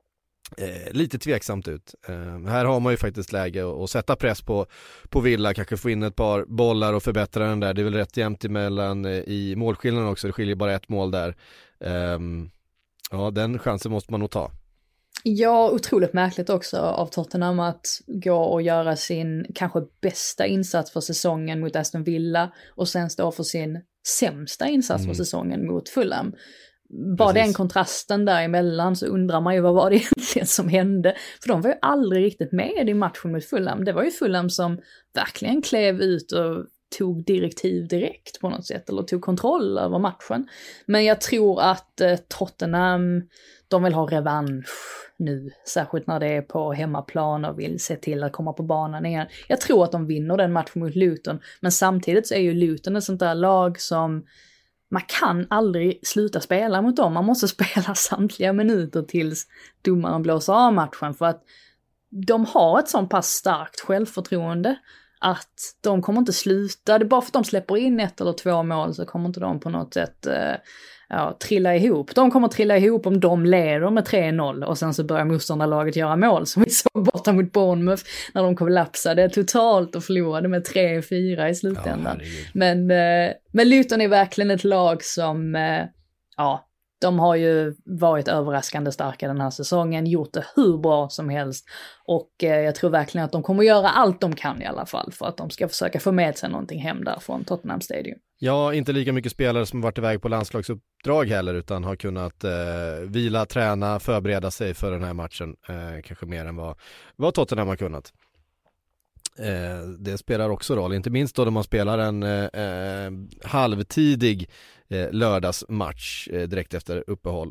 eh, lite tveksamt ut. Eh, här har man ju faktiskt läge att, att sätta press på, på Villa, kanske få in ett par bollar och förbättra den där. Det är väl rätt jämnt emellan eh, i målskillnaden också. Det skiljer bara ett mål där. Eh, ja, den chansen måste man nog ta. Ja, otroligt märkligt också av Tottenham att gå och göra sin kanske bästa insats för säsongen mot Aston Villa och sen stå för sin sämsta insats mm. för säsongen mot Fulham. Bara den kontrasten däremellan, så undrar man ju vad var det egentligen som hände. För de var ju aldrig riktigt med i matchen mot Fulham. Det var ju Fulham som verkligen klev ut och tog direktiv direkt på något sätt, eller tog kontroll över matchen. Men jag tror att eh, Tottenham, de vill ha revansch nu, särskilt när det är på hemmaplan och vill se till att komma på banan igen. Jag tror att de vinner den matchen mot Luton, men samtidigt så är ju Luton ett sånt där lag som man kan aldrig sluta spela mot dem. Man måste spela samtliga minuter tills domaren blåser av matchen, för att de har ett sånt pass starkt självförtroende att de kommer inte sluta. Det är bara för att de släpper in ett eller två mål så kommer inte de på något sätt eh, ja, trilla ihop. De kommer trilla ihop om de leder med tre noll och sen så börjar motståndarlaget göra mål, som vi såg borta mot Bournemouth när de kollapsade totalt och förlorade med tre fyra i slutändan. Ja, men, eh, men Luton är verkligen ett lag som eh, ja, de har ju varit överraskande starka den här säsongen, gjort det hur bra som helst, och eh, jag tror verkligen att de kommer göra allt de kan i alla fall för att de ska försöka få med sig någonting hem där från Tottenham Stadium. Ja, inte lika mycket spelare som varit iväg på landslagsuppdrag heller, utan har kunnat eh, vila, träna, förbereda sig för den här matchen, eh, kanske mer än vad, vad Tottenham har kunnat. Eh, det spelar också roll, inte minst då när man spelar en eh, halvtidig eh, lördagsmatch eh, direkt efter uppehåll.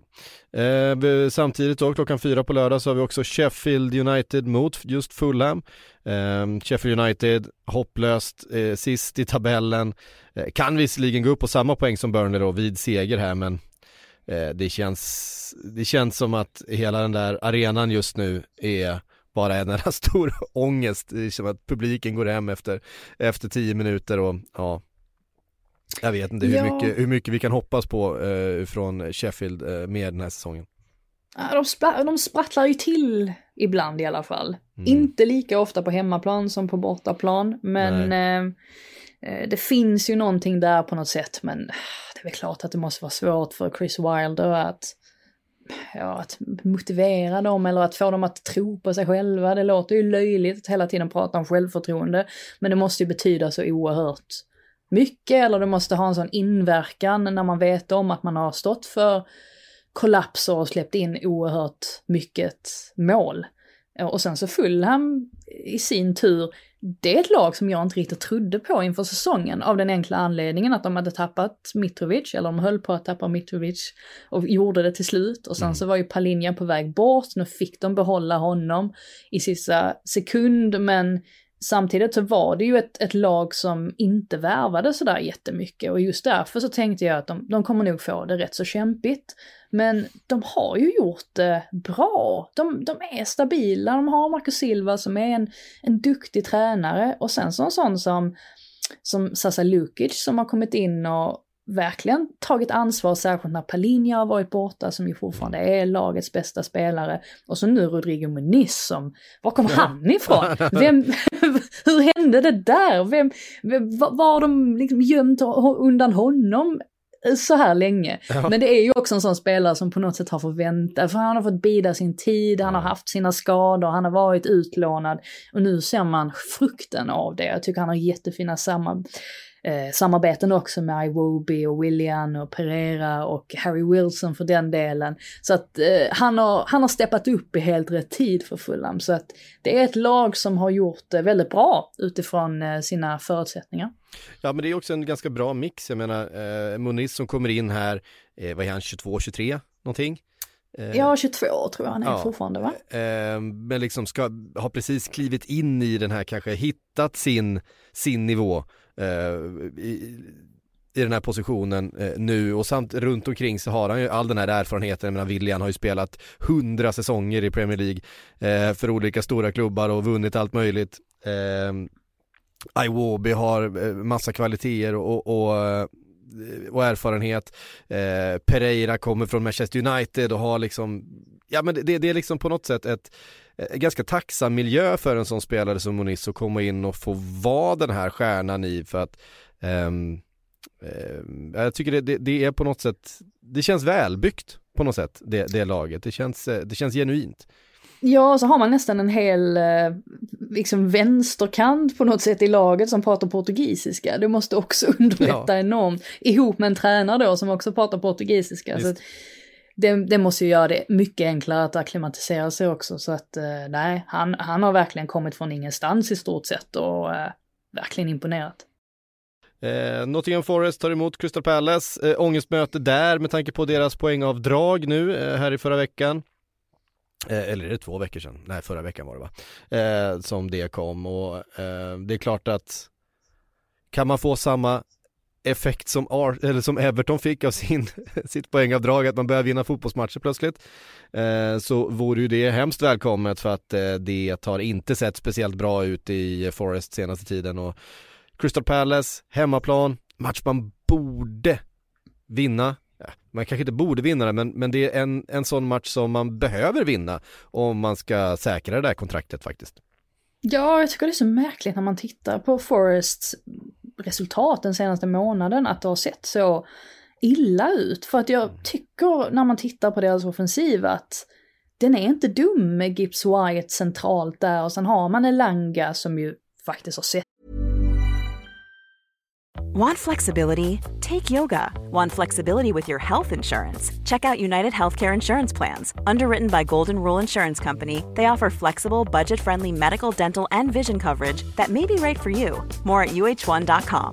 Eh, samtidigt då klockan fyra på lördag så har vi också Sheffield United mot just Fulham. Eh, Sheffield United hopplöst eh, sist i tabellen, eh, kan visserligen gå upp på samma poäng som Burnley då vid seger här, men eh, det känns det känns som att hela den där arenan just nu är bara en enda stor ångest. Det är som att publiken går hem efter, efter tio minuter och ja, jag vet inte hur, ja. mycket, hur mycket vi kan hoppas på eh, från Sheffield eh, med den här säsongen. Ja, de, spra- de sprattlar ju till ibland i alla fall. Mm. Inte lika ofta på hemmaplan som på bortaplan, men eh, det finns ju någonting där på något sätt, men det är väl klart att det måste vara svårt för Chris Wilder att Ja, att motivera dem eller att få dem att tro på sig själva. Det låter ju löjligt att hela tiden prata om självförtroende, men det måste ju betyda så oerhört mycket, eller det måste ha en sån inverkan när man vet om att man har stått för kollapser och släppt in oerhört mycket mål. Och sen så Fulham i sin tur, det är ett lag som jag inte riktigt trodde på inför säsongen, av den enkla anledningen att de hade tappat Mitrovic, eller de höll på att tappa Mitrovic och gjorde det till slut, och sen mm. så var ju Palhinha på väg bort. Nu fick de behålla honom i sista sekund, men samtidigt så var det ju ett, ett lag som inte värvade sådär jättemycket, och just därför så tänkte jag att de, de kommer nog få det rätt så kämpigt. Men de har ju gjort det bra. De, de är stabila. De har Marcus Silva som är en, en duktig tränare. Och sen så en sån som, som Sasa Lukic som har kommit in och verkligen tagit ansvar, särskilt när Palhinha har varit borta, som ju fortfarande är lagets bästa spelare. Och så nu Rodrigo Muniz som, var kom han ifrån? Vem, hur hände det där? Vem, vem, var de liksom gömt undan honom så här länge. Ja. Men det är ju också en sån spelare som på något sätt har fått vänta, för han har fått bida sin tid, han har haft sina skador, han har varit utlånad och nu ser man frukten av det. Jag tycker han har jättefina samma, eh, samarbeten också med Iwobi och Willian och Pereira och Harry Wilson för den delen. Så att eh, han, har, han har steppat upp i helt rätt tid för Fulham, så att det är ett lag som har gjort det väldigt bra utifrån eh, sina förutsättningar. Ja, men det är också en ganska bra mix. Jag menar, eh, Muniz som kommer in här, eh, vad är han, tjugotvå tjugotre någonting? Eh, ja, tjugotvå tror jag han är ja, fortfarande, va? Eh, men liksom ska ha precis klivit in i den här, kanske hittat sin, sin nivå eh, i, i den här positionen eh, nu, och samt runt omkring så har han ju all den här erfarenheten. Jag menar, Willian har ju spelat hundra säsonger i Premier League eh, för olika stora klubbar och vunnit allt möjligt. Eh, Iwobi har massa kvaliteter och, och, och erfarenhet. Eh, Pereira kommer från Manchester United och har liksom, ja men det, det är liksom på något sätt ett, ett ganska tacksam miljö för en sån spelare som Muniz att komma in och få vara den här stjärnan i, för att um, um, jag tycker det, det, det är på något sätt, det känns välbyggt på något sätt, det, det laget. Det känns, det känns genuint. Ja, så har man nästan en hel liksom vänsterkant på något sätt i laget som pratar portugisiska. Det måste också underlätta ja. enormt. Ihop med en tränare då som också pratar portugisiska. Så det, det måste ju göra det mycket enklare att akklimatisera sig också. Så att nej, han, han har verkligen kommit från ingenstans i stort sett och äh, verkligen imponerat. Eh, Nottingham Forest tar emot Crystal Palace. Eh, ångestmöte där med tanke på deras poängavdrag nu eh, här i förra veckan. Eh, eller är det två veckor sedan? Nej, förra veckan var det va? Eh, som det kom, och eh, det är klart att kan man få samma effekt som, Ar- eller som Everton fick av sin, sitt poängavdrag, att man börjar vinna fotbollsmatcher plötsligt, eh, så vore ju det hemskt välkommet, för att eh, det har inte sett speciellt bra ut i Forest senaste tiden. Och Crystal Palace, hemmaplan, match man borde vinna. Ja, man kanske inte borde vinna det, men, men det är en, en sån match som man behöver vinna om man ska säkra det där kontraktet faktiskt. Ja, jag tycker det är så märkligt när man tittar på Forests resultat den senaste månaden, att det har sett så illa ut. För att jag tycker när man tittar på deras offensiv att den är inte dum med Gibbs White centralt där, och sen har man Elanga som ju faktiskt har sett. Want flexibility? Take yoga. Want flexibility with your health insurance? Check out United Healthcare Insurance Plans. Underwritten by Golden Rule Insurance Company, they offer flexible, budget-friendly medical, dental, and vision coverage that may be right for you. More at u h one dot com.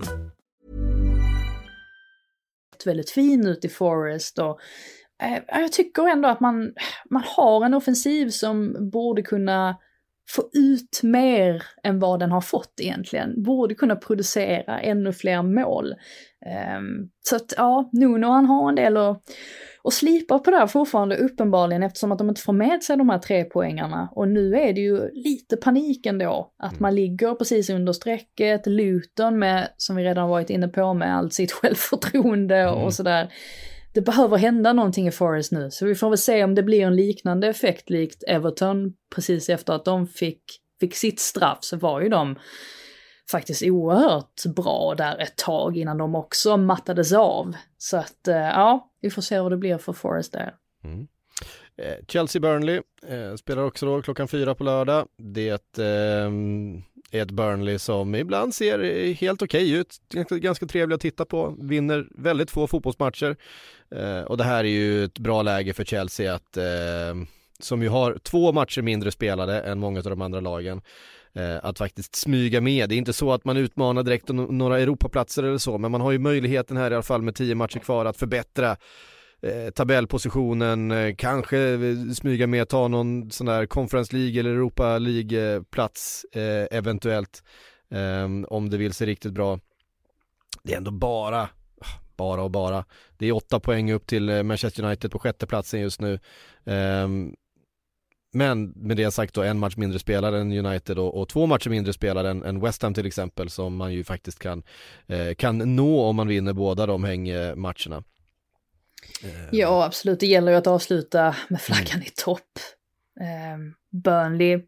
Väldigt fin ut i Forest, och eh, jag tycker ändå att man, man har en offensiv som borde kunna få ut mer än vad den har fått egentligen. Borde kunna producera ännu fler mål. Um, så att ja, Nuno han har en del att, att slipa på där fortfarande uppenbarligen, eftersom att de inte får med sig de här tre poängarna. Och nu är det ju lite panik ändå. Att man ligger precis under strecket. Luton med, som vi redan varit inne på, med allt sitt självförtroende mm. och sådär. Det behöver hända någonting i Forest nu, så vi får väl se om det blir en liknande effekt likt Everton precis efter att de fick, fick sitt straff, så var ju de faktiskt oerhört bra där ett tag innan de också mattades av. Så att ja, vi får se vad det blir för Forest där. Mm. Eh, Chelsea-Burnley eh, spelar också då klockan fyra på lördag. Det är ett, eh, ett Burnley som ibland ser helt okej ut. Ganska, ganska trevligt att titta på. Vinner väldigt få fotbollsmatcher. Eh, och det här är ju ett bra läge för Chelsea att, eh, som ju har två matcher mindre spelade än många av de andra lagen, eh, att faktiskt smyga med. Det är inte så att man utmanar direkt några Europaplatser eller så, men man har ju möjligheten här i alla fall med tio matcher kvar att förbättra Eh, tabellpositionen, eh, kanske smyga med, ta någon sån där Conference League eller Europa League-plats eh, eventuellt, eh, om det vill sig riktigt bra. Det är ändå bara, bara och bara. Det är åtta poäng upp till Manchester United på sjätte platsen just nu. Eh, men med det sagt då, en match mindre spelare än United och, och två matcher mindre spelare än, än West Ham till exempel, som man ju faktiskt kan, eh, kan nå om man vinner båda de hängmatcherna. Ja, absolut. Det gäller ju att avsluta med flaggan mm. i topp. Eh, Burnley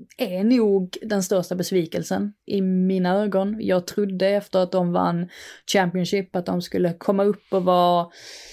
är nog den största besvikelsen i mina ögon. Jag trodde efter att de vann Championship att de skulle komma upp och vara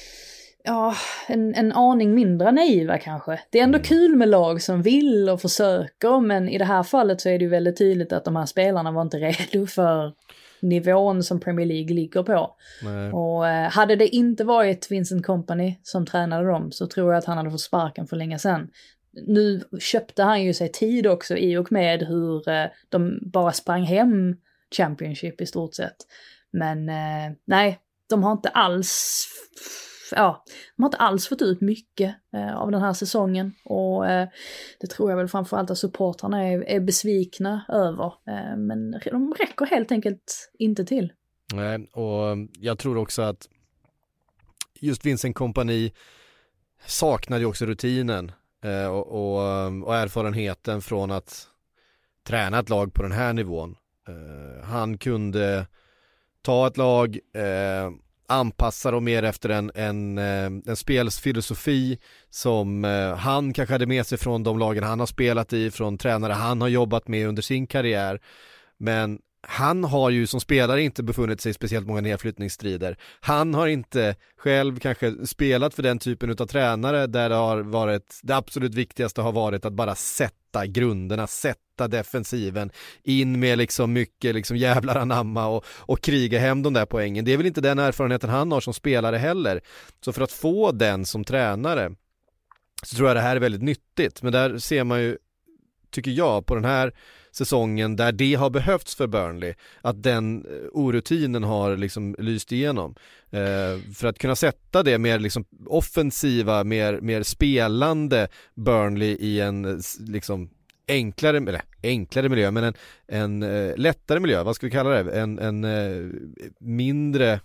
ja, en, en aning mindre naiva kanske. Det är ändå kul med lag som vill och försöker, men i det här fallet så är det ju väldigt tydligt att de här spelarna var inte redo för nivån som Premier League ligger på. Nej. Och eh, hade det inte varit Vincent Kompany som tränade dem så tror jag att han hade fått sparken för länge sedan. Nu köpte han ju sig tid också i och med hur eh, de bara sprang hem Championship i stort sett. Men eh, nej, de har inte alls ja, de har inte alls fått ut mycket eh, av den här säsongen och eh, det tror jag väl framförallt att supportrarna är, är besvikna över. Eh, men de räcker helt enkelt inte till. Nej, och jag tror också att just Vincent Kompany saknar ju också rutinen eh, och, och, och erfarenheten från att träna ett lag på den här nivån. Eh, han kunde ta ett lag eh, anpassa dem mer efter en, en, en spelsfilosofi som eh, han kanske hade med sig från de lagen han har spelat i, från tränare han har jobbat med under sin karriär. Men han har ju som spelare inte befunnit sig i speciellt många nedflyttningsstrider. Han har inte själv kanske spelat för den typen av tränare där det har varit, det absolut viktigaste har varit att bara sätta grunderna, sätta defensiven in med liksom mycket liksom jävlar anamma och, och kriga hem de där poängen. Det är väl inte den erfarenheten han har som spelare heller. Så för att få den som tränare så tror jag det här är väldigt nyttigt. Men där ser man ju, tycker jag, på den här säsongen där det har behövts för Burnley, att den orutinen har liksom lyst igenom. Eh, för att kunna sätta det mer liksom offensiva, mer, mer spelande Burnley i en liksom enklare, eller enklare miljö, men en, en uh, lättare miljö, vad ska vi kalla det? En, en uh, mindre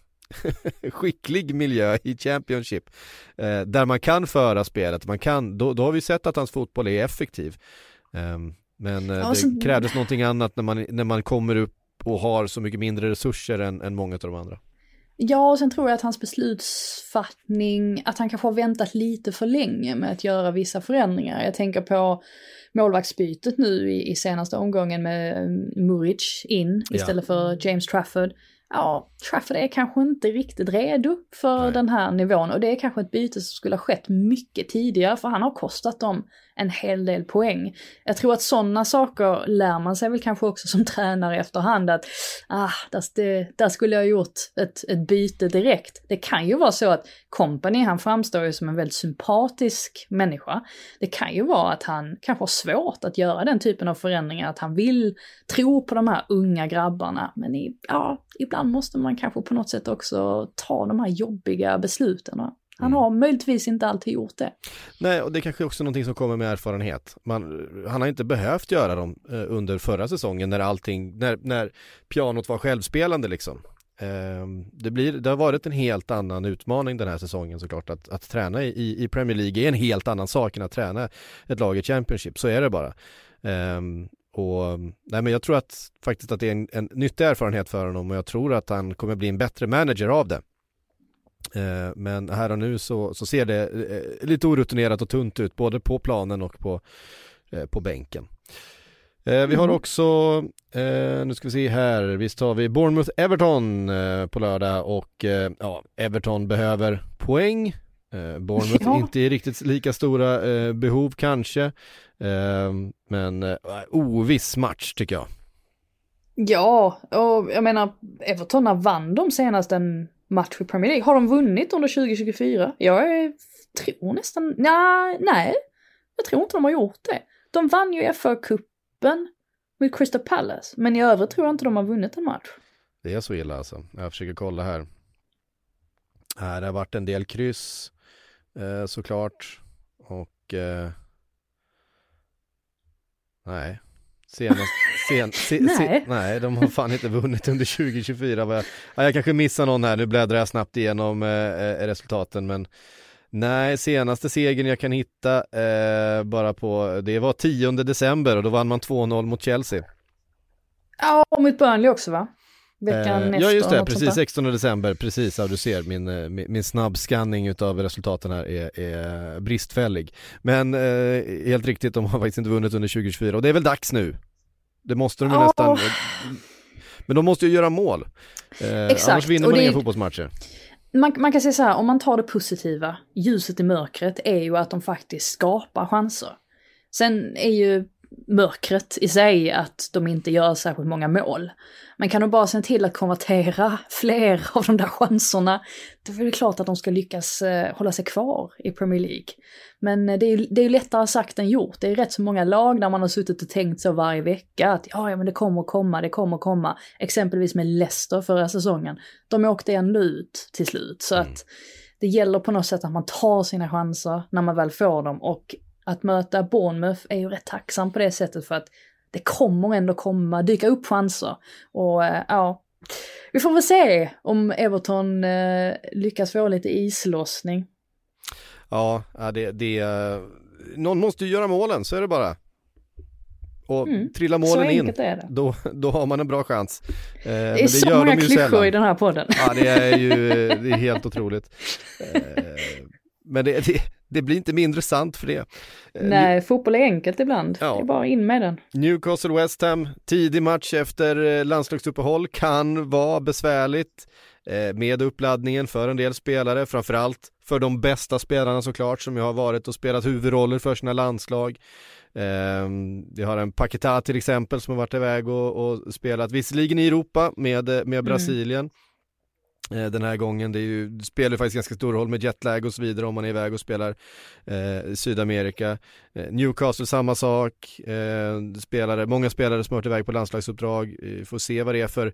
skicklig miljö i Championship uh, där man kan föra spelet, man kan, då, då har vi sett att hans fotboll är effektiv. Um, men uh, ja, så... det krävdes någonting annat när man, när man kommer upp och har så mycket mindre resurser än, än många av de andra. Ja, och sen tror jag att hans beslutsfattning, att han kanske har väntat lite för länge med att göra vissa förändringar. Jag tänker på målvaktsbytet nu i, i senaste omgången med Muric in istället ja. för James Trafford. Ja, Trafford är kanske inte riktigt redo för Nej. den här nivån, och det är kanske ett byte som skulle ha skett mycket tidigare, för han har kostat dem en hel del poäng. Jag tror att sådana saker lär man sig väl kanske också som tränare efterhand, att ah, där, där skulle jag ha gjort ett, ett byte direkt. Det kan ju vara så att Kompany, han framstår ju som en väldigt sympatisk människa. Det kan ju vara att han kanske har svårt att göra den typen av förändringar, att han vill tro på de här unga grabbarna, men i, ja, ibland måste man kanske på något sätt också ta de här jobbiga besluten. Han har mm. möjligtvis inte alltid gjort det. Nej, och det är kanske också någonting som kommer med erfarenhet. Man, han har inte behövt göra dem eh, under förra säsongen när allting, när, när pianot var självspelande liksom. Eh, det, blir, det har varit en helt annan utmaning den här säsongen såklart. Att, att träna i, i Premier League är en helt annan sak än att träna ett lag i Championship. Så är det bara. Eh, och, nej, men jag tror att faktiskt att det är en, en nyttig erfarenhet för honom, och jag tror att han kommer bli en bättre manager av det. Eh, men här och nu så, så ser det eh, lite orutinerat och tunt ut både på planen och på, eh, på bänken. Eh, vi har också, eh, nu ska vi se här, visst har vi Bournemouth-Everton eh, på lördag, och eh, ja, Everton behöver poäng. Eh, Bournemouth ja. inte i riktigt lika stora eh, behov kanske, eh, men eh, oviss match tycker jag. Ja, och jag menar, Everton vann de senast en match i Premier League. Har de vunnit under tjugo tjugofyra? Jag är, tror nästan, nej, nej, jag tror inte de har gjort det. De vann ju F A-cupen med Crystal Palace, men i övrigt tror jag inte de har vunnit en match. Det är så illa alltså. Jag försöker kolla här. Här har varit en del kryss eh, såklart, och eh, nej. Senast, sen, se, nej. Se, nej, de har fan inte vunnit under tjugo tjugofyra. Jag, jag kanske missar någon här, nu bläddrar jag snabbt igenom eh, resultaten, men nej, senaste segern jag kan hitta eh, bara på, det var tionde december, och då vann man två noll mot Chelsea. Ja, och mot Burnley också va? veckan eh, efter. Ja just det, något precis sånt där. sextonde december, precis, ja, du ser min, min, min snabbskanning utav resultaten här är, är bristfällig. Men eh, helt riktigt, de har faktiskt inte vunnit under tjugo tjugofyra och det är väl dags nu. Det måste de ju oh. nästan, men de måste ju göra mål. Eh, Exakt. Annars vinner Och man det... inga fotbollsmatcher. Man, man kan säga så här, om man tar det positiva, ljuset i mörkret är ju att de faktiskt skapar chanser. Sen är ju mörkret i sig att de inte gör särskilt många mål. Man kan nog bara se till att konvertera fler av de där chanserna. Då är det klart att de ska lyckas eh, hålla sig kvar i Premier League. Men eh, det är ju det är lättare sagt än gjort. Det är rätt så många lag där man har suttit och tänkt så varje vecka att ja, ja men det kommer att komma, det kommer att komma. Exempelvis med Leicester förra säsongen. De åkte ändå ut till slut. Så Mm. att det gäller på något sätt att man tar sina chanser när man väl får dem. Och att möta Bournemouth är ju rätt tacksam på det sättet för att det kommer ändå komma, dyka upp chanser. Och äh, ja, vi får väl se om Everton äh, lyckas få lite islossning. Ja, det, det, någon måste ju göra målen, så är det bara. Och Mm, trillar målen in, är det. Då, då har man en bra chans. Eh, Det är men det så gör många de ju klyschor sällan. i den här podden. Ja, det är ju det är helt otroligt. Eh, men det, det, det blir inte mindre sant för det. Eh, Nej, fotboll är enkelt ibland. Ja. Det är bara in med den. Newcastle West Ham, tidig match efter landslagsuppehåll, kan vara besvärligt eh, med uppladdningen för en del spelare, framförallt för de bästa spelarna såklart som ju har varit och spelat huvudroller för sina landslag. Eh, vi har en Paquetá till exempel som har varit iväg och, och spelat visserligen i Europa med, med Brasilien. Mm. Den här gången, det är ju, det spelar ju faktiskt ganska stor roll med jetlag och så vidare om man är iväg och spelar eh, i Sydamerika. Eh, Newcastle samma sak, eh, spelare, många spelare som har varit iväg på landslagsuppdrag, eh, får se vad det är för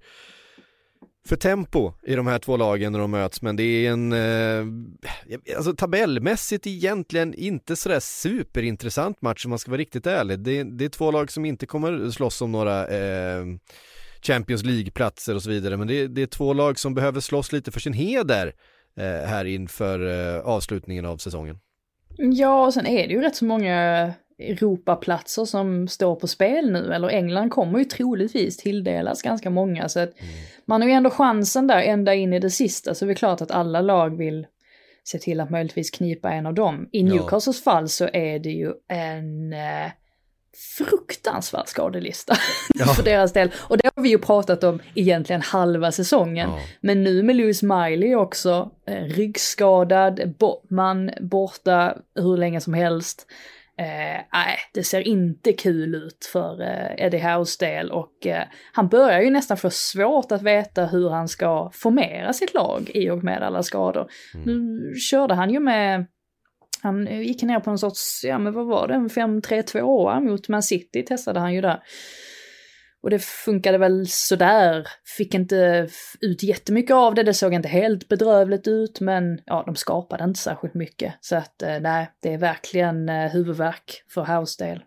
för tempo i de här två lagen när de möts, men det är en eh, alltså tabellmässigt egentligen inte sådär superintressant match om man ska vara riktigt ärlig. Det, det är två lag som inte kommer slåss om några eh, Champions League-platser och så vidare, men det, det är två lag som behöver slåss lite för sin heder eh, här inför eh, avslutningen av säsongen. Ja, och sen är det ju rätt så många Europaplatser som står på spel nu, eller England kommer ju troligtvis tilldelas ganska många, så att mm. man har ju ändå chansen där ända in i det sista, så det är klart att alla lag vill se till att möjligtvis knipa en av dem. I Newcastles ja. fall så är det ju en eh, fruktansvärd skadelista ja. för deras del, och det har vi ju pratat om egentligen halva säsongen, ja. men nu med Lewis Miley också eh, ryggskadad, Botman borta hur länge som helst. Nej, eh, det ser inte kul ut för eh, Eddie Hows del, och eh, han börjar ju nästan få svårt att veta hur han ska formera sitt lag i och med alla skador. Mm. Nu körde han ju med, han gick ner på en sorts, ja men vad var det, en fem tre två mot Man City testade han ju där. Och det funkade väl sådär, fick inte ut jättemycket av det, det såg inte helt bedrövligt ut, men ja, de skapade inte särskilt mycket. Så att nej, det är verkligen eh, huvudvärk för House del.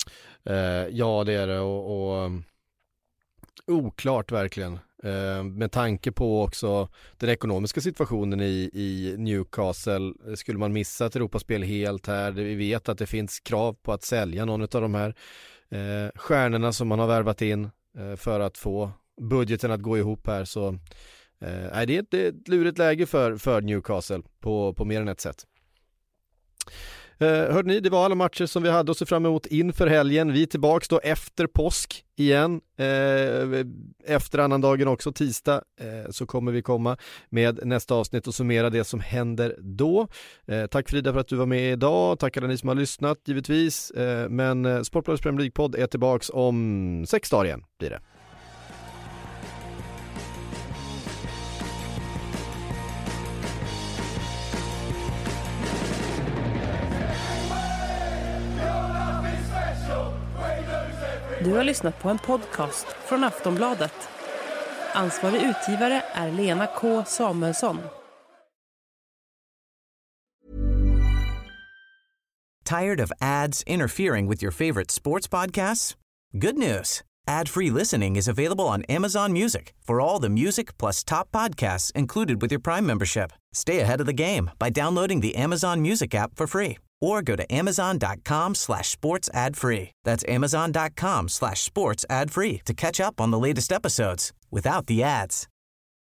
Eh, ja, det är det, och, och um, oklart verkligen. Eh, med tanke på också den ekonomiska situationen i, i Newcastle, skulle man missa ett Europaspel helt här, vi vet att det finns krav på att sälja någon av de här Eh, stjärnorna som man har värvat in eh, för att få budgeten att gå ihop här, så eh, det, är ett, det är ett lurigt läge för, för Newcastle på, på mer än ett sätt. Eh, hörde ni, det var alla matcher som vi hade att se fram emot inför helgen. Vi är tillbaka då efter påsk igen, eh, efter annandagen också, tisdag, eh, så kommer vi komma med nästa avsnitt och summera det som händer då. Eh, tack Frida för att du var med idag, tack alla ni som har lyssnat givetvis, eh, men eh, Sportbladets Premier League-podd är tillbaks om sex dagar igen blir det. Du har lyssnat på en podcast från Aftonbladet. Ansvarig utgivare är Lena K. Samuelsson. Tired of ads interfering with your favorite sports podcasts? Good news. Ad-free listening is available on Amazon Music for all the music plus top podcasts included with your Prime membership. Stay ahead of the game by downloading the Amazon Music app for free or go to amazon.com slash sports ad free. That's amazon.com slash sports ad free to catch up on the latest episodes without the ads.